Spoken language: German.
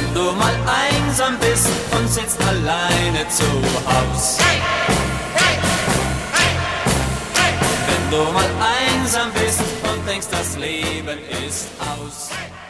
Wenn du mal einsam bist und sitzt alleine zu Haus. Wenn du mal einsam bist und denkst, das Leben ist aus.